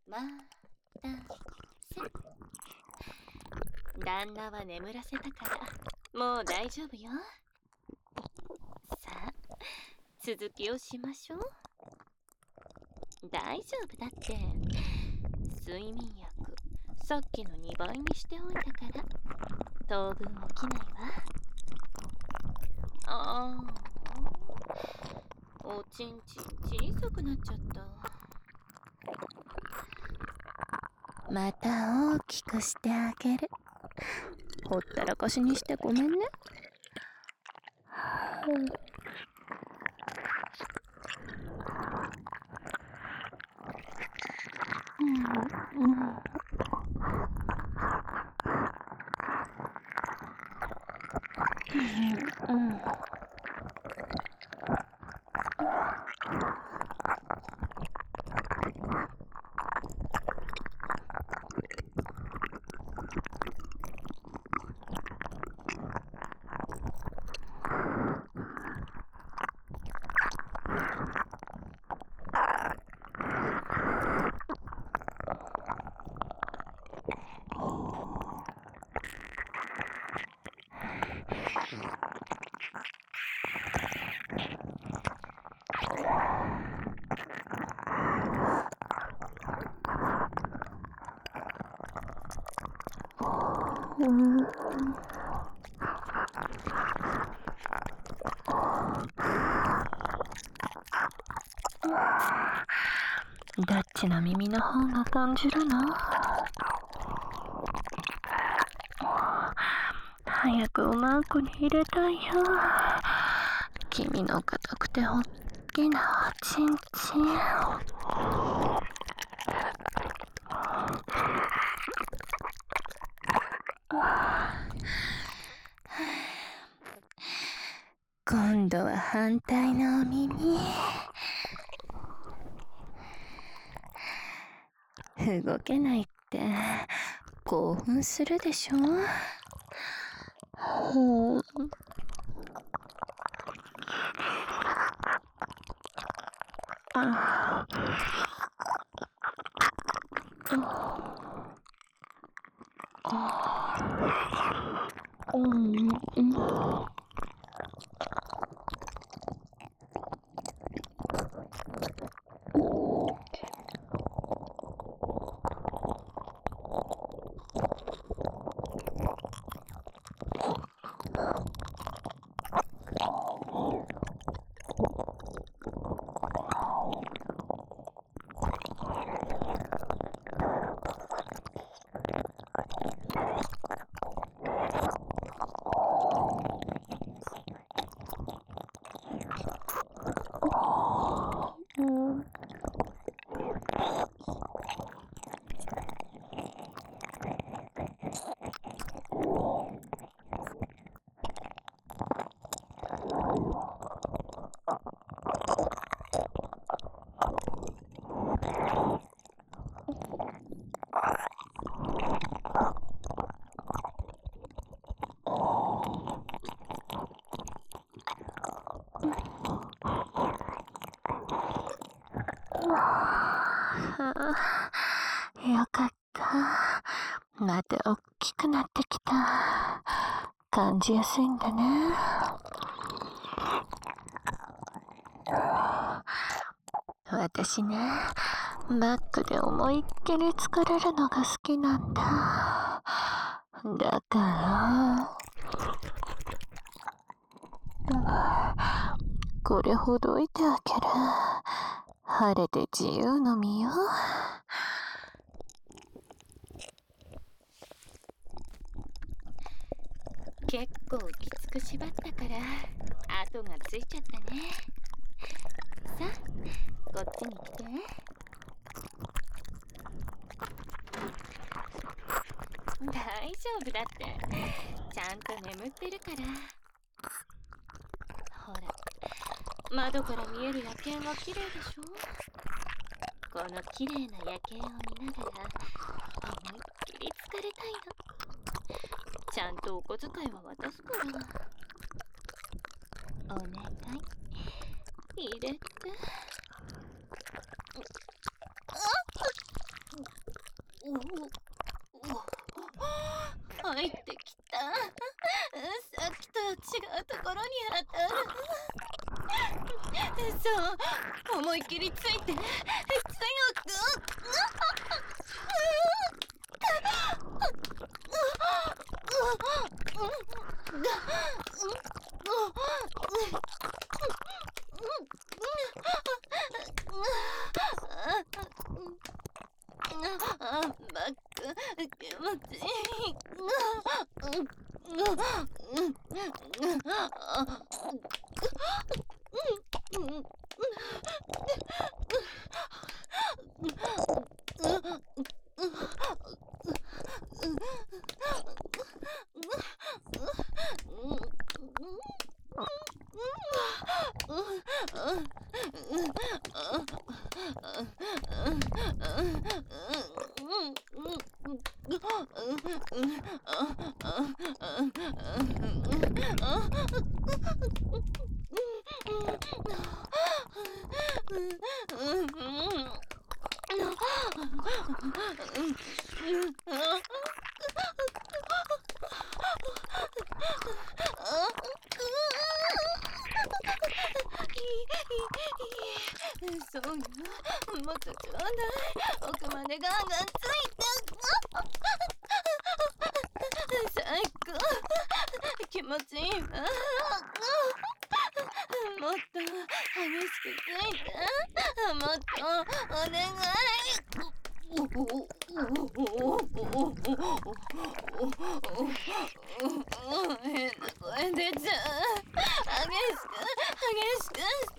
またせ。旦那は眠らせたからもう大丈夫よ。さあ続きをしましょう。大丈夫だって。睡眠薬さっきの2倍にしておいたから当分起きないわ。ああ、おちんちん小さくなっちゃった。また大きくしてあげる。ほったらかしにしてごめんね。どっちの耳の方が感じるの？早くおまんこに入れたいよ。君の硬くておっきなおちんちん。今度は反対のお耳。動けないって興奮するでしょ。よかった。また大きくなってきた。感じやすいんだね。私ね、バックで思いっきり疲れるのが好きなんだ。だから、これほどいてあげる。晴れて自由の身よ。結構きつく縛ったから跡がついちゃったね。さあこっちに来て。大丈夫だって。ちゃんと眠ってるから。ほら窓から見える夜景が綺麗でしょ。この綺麗な夜景を見ながら思いっきり疲れたいの。ちゃんとお小遣いは渡すから。お願い入れて。 入ってきた。さっきとは違うところに当たる。そう、思いっきりついて強く。バック気持ちいい。そうよ、もっとちょうだい。奥までガンガンついて。最高、気持ちいいわ。もっと激しくついて。もっとお願い。変な声出ちゃう。激しくして。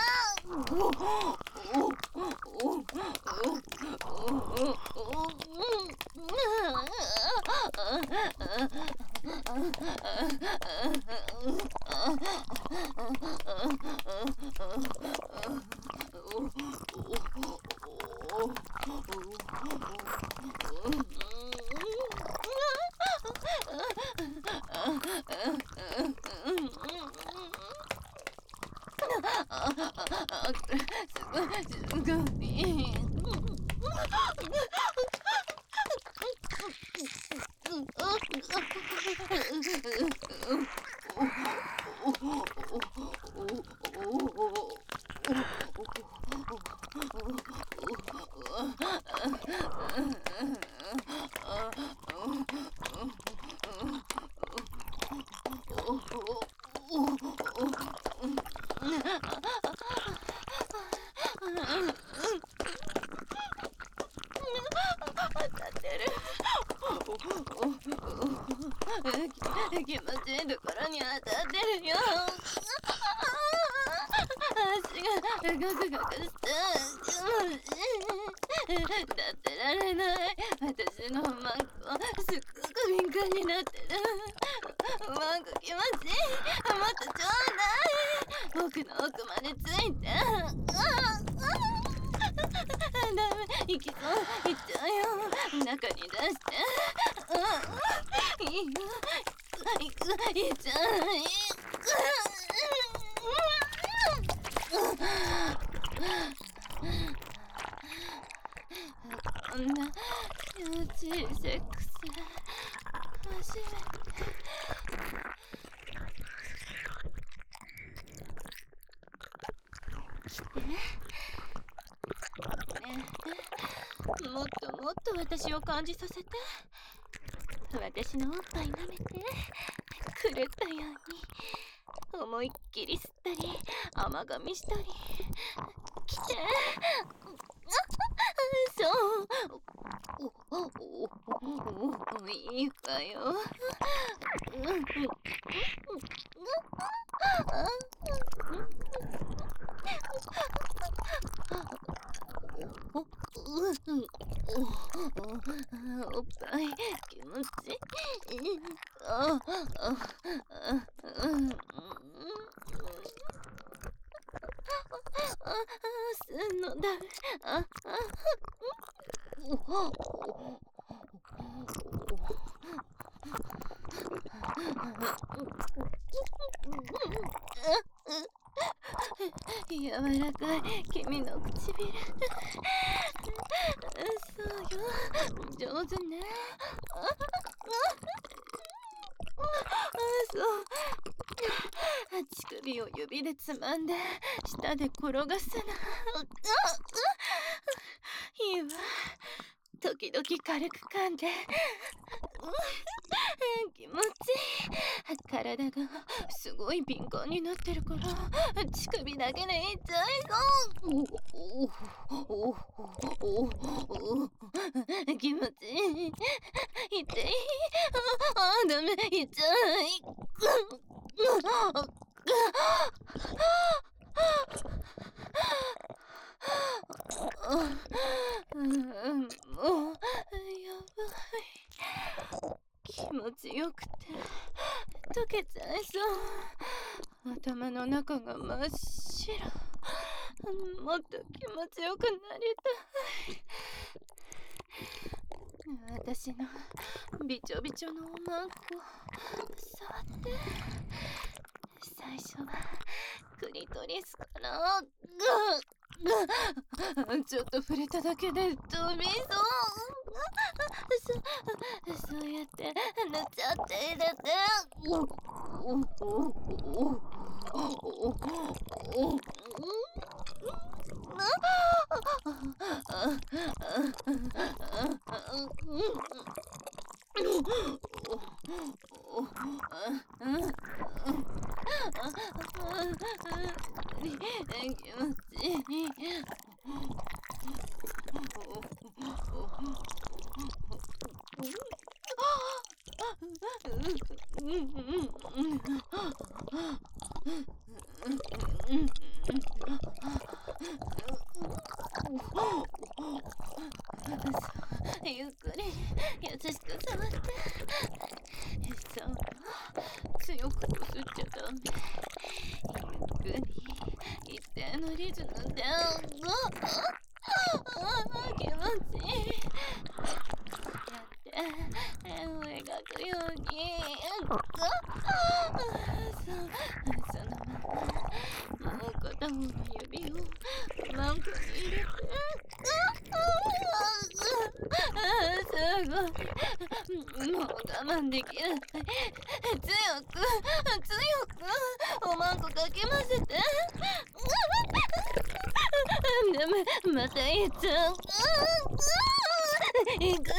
すごい。気持ちいいところに当たってるよ。足がガクガクして。だってられない。私のマンコすっごく敏感になってる。マンコ気持ちいい。もっとちょうだい。奥の奥までついて。ダメ、行きそう。行っちゃうよ。中に出して。いいよ。行く、行っちゃう。こんな気持ちいいセックス初めて。来て。ねえ、もっともっと私を感じさせて。私のおっぱい舐めて狂ったように思いっきり吸ったり甘噛みしたり。来て。そういいわよ。おっぱい気持ちいい。すんのだ。柔らかい君の唇。そうよ、上髪を指でつまんで舌で転がすの。いいわ。時々軽く噛んで。気持ちいい。体がすごい敏感になってるから乳首だけでいっちゃいそう。気持ちいい。痛い。ダメ、痛い。もうやばい。気持ちよくて溶けちゃいそう。頭の中が真っ白。もっと気持ちよくなりたい。私のびちょびちょのおまんこ触って。最初はクリトリスかな。ちょっと触れただけで飛びそう。そうやって塗っちゃって入れて。気持ちいい。ゆっくり優しく触って。そう、強くこすっちゃダメ。ゆっくり一定のリズムで。気持ちいい。やって円を描くように。そのままもう片方の指をマンコに入れて。すごい。もう我慢できない。強くおまんこかき混ぜて。ダメ、また言っちゃう。いく。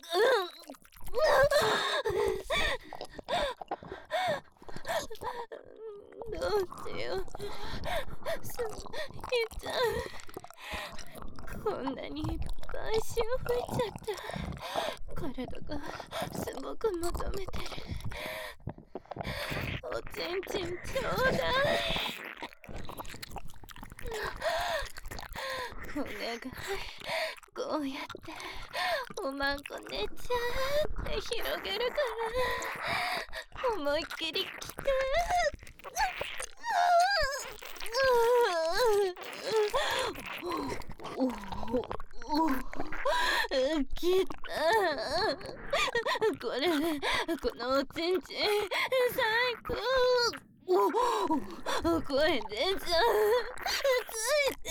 どうしよう。いっちゃう。こんなにいっぱい潮吹いちゃった。体がすごく求めてる。おちんちんちょうだい。お願い。こうやっておまんこ寝ちゃって広げるから思いっきり来て。来た。このおちんちん最高。声出ちゃう。ついて。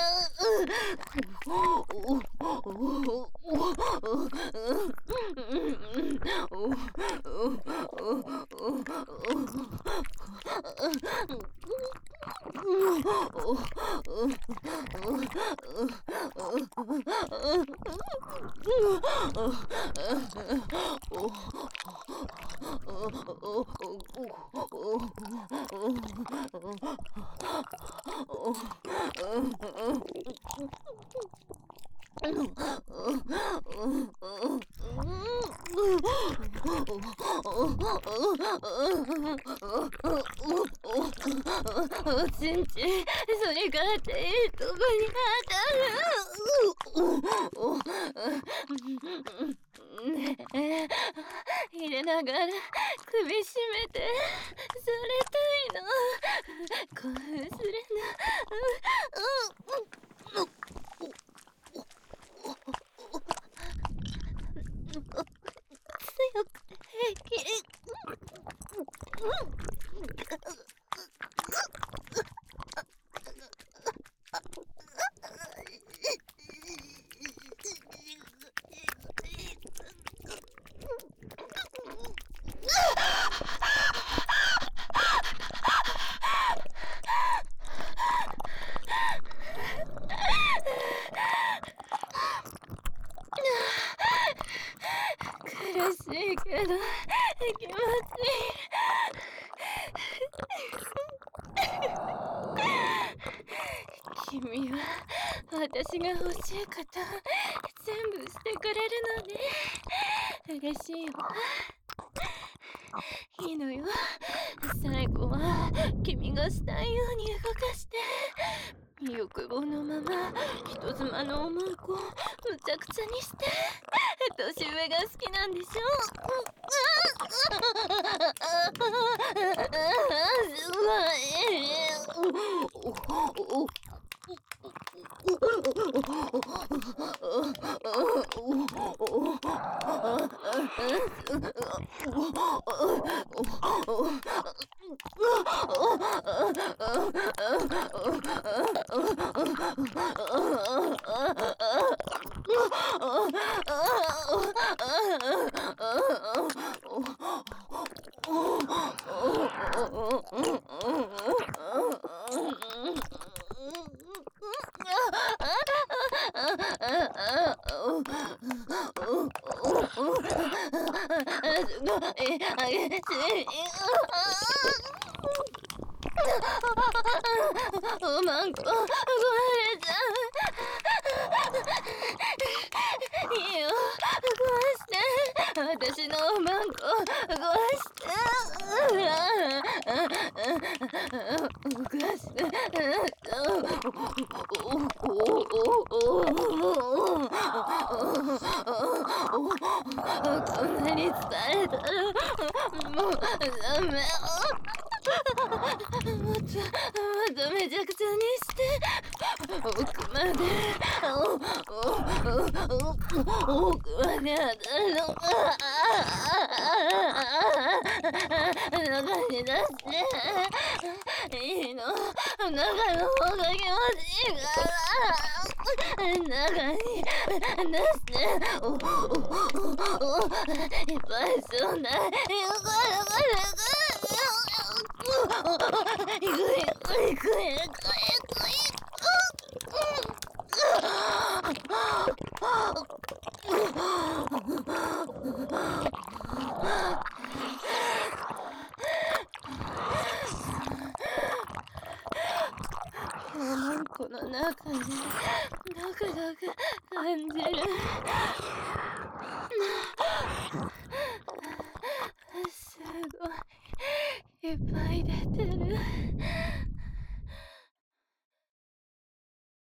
おちんちそれがっていいとこに当たる。ねえ、入れながら首絞めてそれたいの。興奮するの。強く平気。 欲しいこと全部してくれるのね。嬉しいわ。いいのよ。最後は君がしたいように動かして、欲望のまま人妻のおまんこをむちゃくちゃにして。年上が好きなんでしょ。すごい。おまんこ、ごめんちゃん。いいよ、壊して。私のおまんこ、壊して。壊して。こんなに疲れたら、もうダメ。もっとめちゃくちゃにして奥まで奥まで当たるのか。中に出していいの。中の方が気持ちいいから中に出していっぱいすんだ。この中にドクドク感じる。すごいいっぱい出てる。